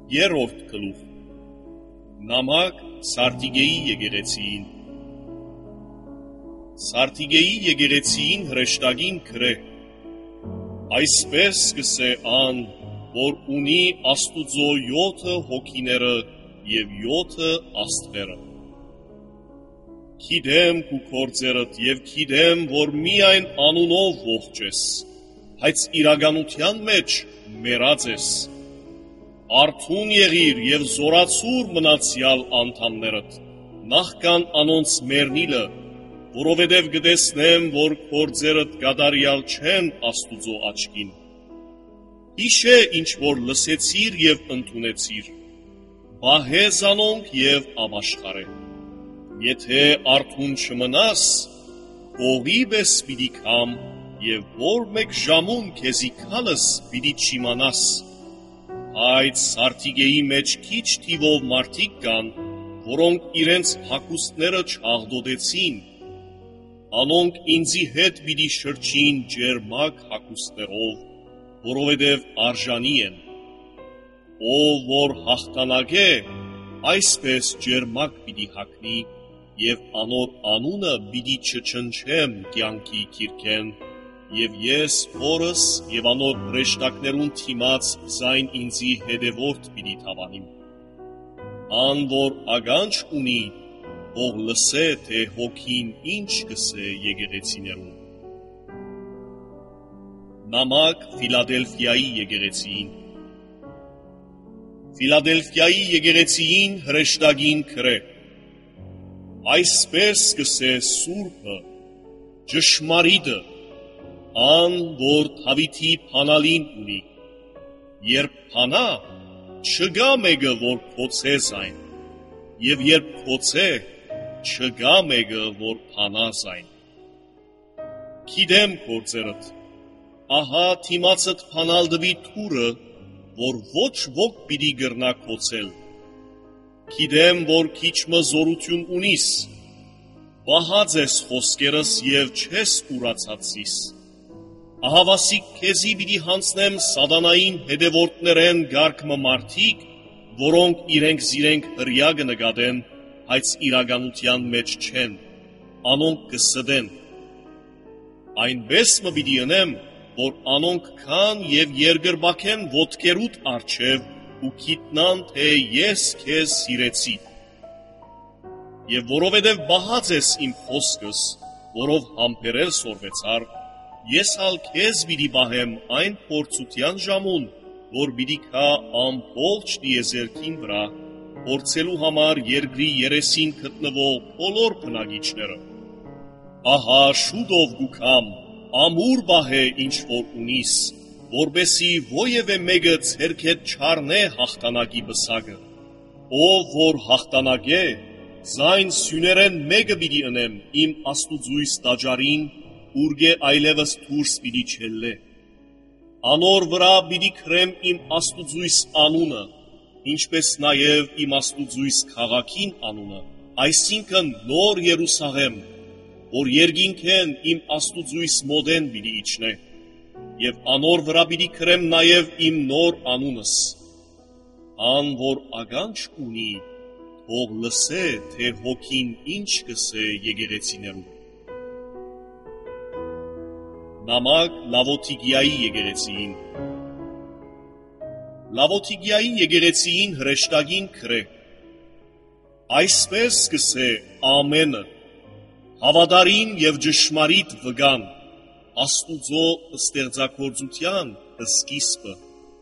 Երրորդ գլուխ Նամակ Սարտիգեի եկեղեցիին Սարտիգեի եկեղեցիին հրեշտակին գրե. Այսպես սկսե ան, որ ունի Աստուծո 7 հոգիները և 7 աստղերը։ Գիտեմ քու գործերդ և գիտեմ, որ միայն անունով ողջ ես, բայց իրականության մեջ մեռած ես։ Արթուն եղիր և զորացուր մնացյալ անդամներդ, նախքան անոնց մեռնիլը, որովհետև կտեսնեմ, որ գործերդ կատարյալ չեն Աստուծո աչքին։ Հիշե ինչ որ լսեցիր և ընդունեցիր, բահե զանոնք և ապաշխարե։ Եթե արթուն չմնաս, կողի պես պիտի կամ, և որ մեկ ժամուն քեզի քալս պիտի չիմանաս։ Այդ Սարտիգեի մեջ քիչ թիվով մարդիկ կան, որոնք իրենց հագուստները չաղդոտեցին, անոնք ինձի հետ պիտի շրջին ջերմակ հագուստներով, որովհետև արժանի են։ Ով որ հաղթանակե, այսպես ջերմակ պիտի հագնի, և անոր անունը պիտի չչնչեմ կյանքի գիրքեն, և ես հորս և անոր հրեշտակներուն թիմաց զայն ինձի հետևորդ պիտի թավանիմ։ Ան որ ականջ ունի, ող լսե, թե հոգին ինչ կսե եկեղեցիներուն։ Նամակ Ֆիլադելֆիայի եկեղեցիին Ֆիլադելֆիայի եկեղեցիին հրեշտակին գրե. Այսպես սկսե Սուրբը, ճշմարիտը, ան, որ Դավիթի փանալին ունի, երբ փանա, չգա մեկը, որ փոցե զայն, և երբ փոցե, չգա մեկը, որ փանա զայն։ Գիտեմ գործերդ, ահա թիմացդ փանալ դվի թուրը, որ ոչ ոք պիտի գրնա փոցել։ Գիտեմ, որ քիչմը զորություն ունիս, բահած ես խոսքերս և չես ուրացածիս։ Ահավասիկ քեզի պիտի հանցնեմ սատանային հետևորդներեն գարկմը մարդիկ, որոնք իրենք զիրենք հրյա կնկատեն, բայց իրականության մեջ չեն, անոնք կսդեն։ Այնպես մը պիտի ընեմ, որ անոնք քան և երկրբաքեն ոտքերուդ առջև ու գիտնան, թե ես քեզ սիրեցի։ Եվ որովհետև բահած ես իմ խոսքս, որով համբերել սորվեցար, ես ալ քեզ պիտի բահեմ այն փորձության ժամուն, որ պիտի գա ամբողջ տիեզերքին վրա, փորձելու համար երկրի երեսին գտնվող բոլոր բնակիչները։ Ահա շուտով կուքամ, ամուր բահե ինչ որ ունիս, որբեսի ովևէ մեկը ձեռք հետ չառնե հաղթանակի պսակը։ Ով որ հաղթանակե, զայն սյուներեն մեկը պիտի ընեմ իմ աստուծույս տաճարին, ուրգե այլևս դուրս պիտի չելլե։ Անոր վրա պիտի քրեմ իմ աստուծույս անունը, ինչպես նաև իմ աստուծույս քաղաքին անունը, այսինքն նոր Երուսաղեմ, որ երկինքեն իմ աստուծույս մոդեն պիտի իջնե, և անոր վրա պիտի քրեմ նաև իմ նոր անունս։ Ան որ ականջ ունի, թող լսե, թե հոգին ինչ կսե եկեղեցիներուն։ Նամակ Լավոթիկիայի եկեղեցիին Լավոթիկիայի եկեղեցիին հրեշտակին գրե. Այսպես սկսե ամենը, հավատարիմ և ճշմարիտ վկան, Աստուծո ստեղծագործության սկիզբը։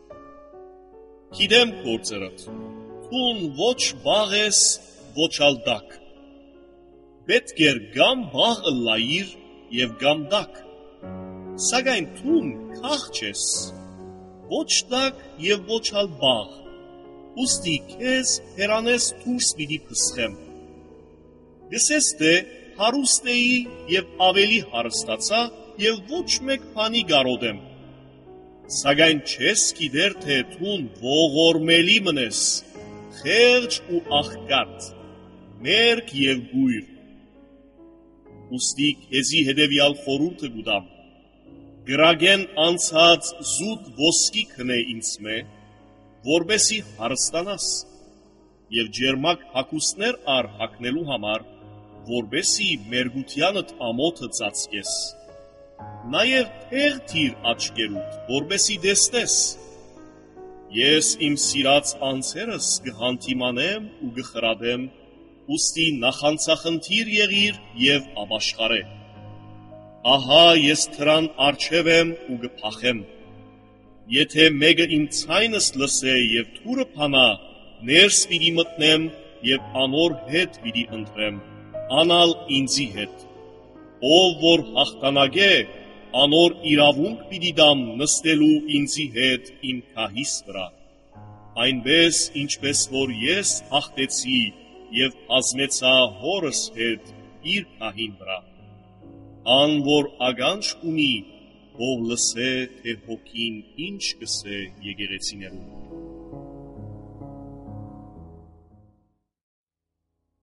Գիտեմ գործերդ, թուն ոչ բաղ ես, ոչ ալ տաք։ Պետք էր կամ բաղ ըլլայիր և կամ տաք, սակայն թուն քաղճ ես, ոչ տաք և ոչ ալ բաղ, ուստի քեզ հերանես դուրս պիտի փսխեմ։ Գսես թե հարուստ էի և ավելի հարստացա և ոչ մեկ բանի կարոտեմ, սակայն չես գիտեր, թե թուն ողորմելի մնես, խեղճ ու աղքատ, մերկ և գույր։ Ուստի քեզի հետևյալ խորհուրդը կուտամ. գրագեն անցած զուտ ոսկի քնե ինձ մե, որբեսի հարստանաս, եւ ջերմակ հագուստներ առ հագնելու համար, որբեսի մերգությանդ ամոթը ծածկես։ Նաեւ թեղ թիր աչքերուդ, որբեսի դեսնես։ Ես իմ սիրած անձերս կհանդիմանեմ ու կխրադեմ, ուստի նախանցախնդիր եղիր եւ ապաշխարե։ Ահա ես թրան առջև եմ ու կփախեմ։ Եթե մեկը իմ ցայնս լսե եւ թուրը փանա, ներս պիտի մտնեմ եւ անոր հետ պիտի ընտրեմ, անալ ինձի հետ։ Ով որ հաղթանակե, անոր իրավունք պիտի դամ նստելու ինձի հետ իմ քահիս վրա, այնպես ինչպես որ ես հաղթեցի եւ ազմեցա հորս հետ իր քահին վրա։ Ան որ ագանջ ունի, ով լսե թե հոգին ինչ կսե եկեղեցիներում։